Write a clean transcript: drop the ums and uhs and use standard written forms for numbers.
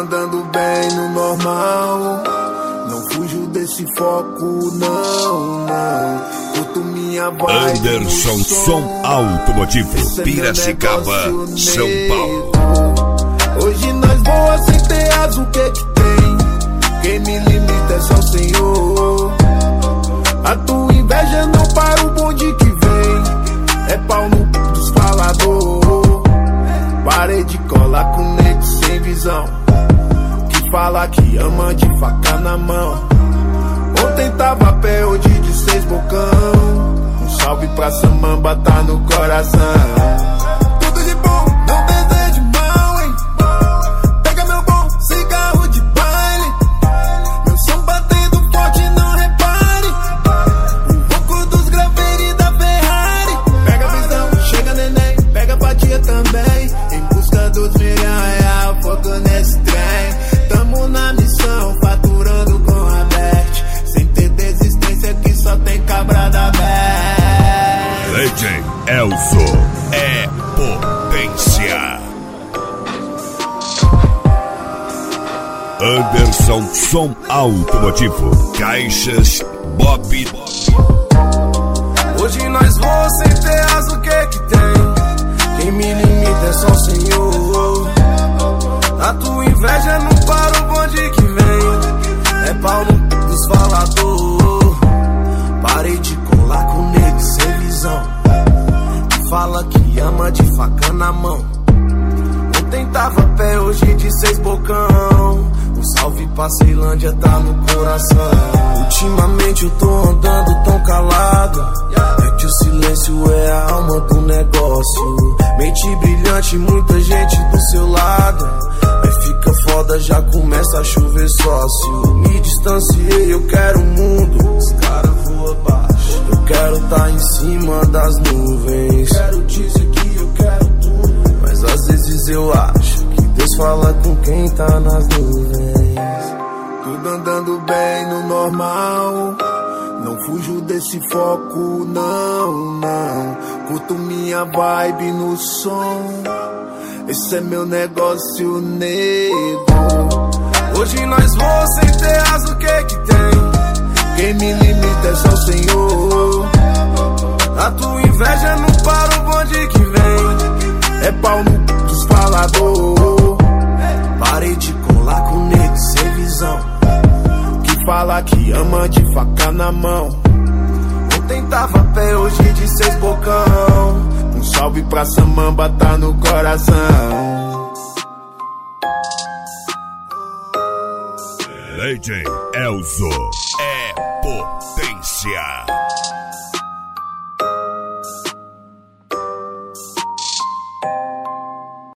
andando bem no normal, não fujo desse foco, não, não. Curto minha vibe. Anderson Som Automotivo, Piracicaba, São Paulo. Hoje nós voa sem ter asa, o que tem? Quem me limita é só o Senhor. A tua inveja não para o bonde que vem, é pau no dos falador. Parei de colar com nego sem visão, que fala que ama de faca na mão. Ontem tava a pé, hoje de 6 bocão. Um salve pra Samamba, tá no coração. Tudo de bom, não desejo mal, hein? Pega meu bom cigarro de baile, meu som batendo forte, não repare. O ronco dos graveiros da Ferrari. Pega a visão, chega neném, pega a fatia também. Em busca dos milhões, foco nesse trem. Tamo na missão, faturando com a Bet. Sem ter desistência que só tem cabrada aberta. DJ Elzo é potência. Anderson Som Automotivo, Caixas Bob. Hoje nós voamos sem ter asa, o que tem? Quem me limita é só o Senhor. A tua inveja não para o bonde que vem, é pau no dos falador. Parei de colar com nego sem visão, que fala que ama de faca na mão. Ontem tava a pé, hoje de 6 bocão. Um salve pra Ceilândia, tá no coração. Ultimamente eu tô andando tão calado, é que o silêncio é a alma do negócio. Mente brilhante, muita gente do seu lado. Aí fica foda, já começa a chover sócio. Me distanciei, eu quero o mundo, os caras voam baixo. Eu quero tá em cima das nuvens. Quero dizer que eu quero tudo, mas às vezes eu acho que Deus fala com quem tá nas nuvens. Tudo andando bem no normal, não fujo desse foco, não, não. Curto minha vibe no som, esse é meu negócio, nego. Hoje nós voamos sem ter asa, o que tem? Quem me limita é só o Senhor. A tua inveja não para o bonde que vem, é pau no dos falador. Parei de colar com nego sem visão, que fala que ama de faca na mão. Ontem tava a pé, hoje de 6 bocão. Um salve pra Samamba, tá no coração. DJ Elzo é potência.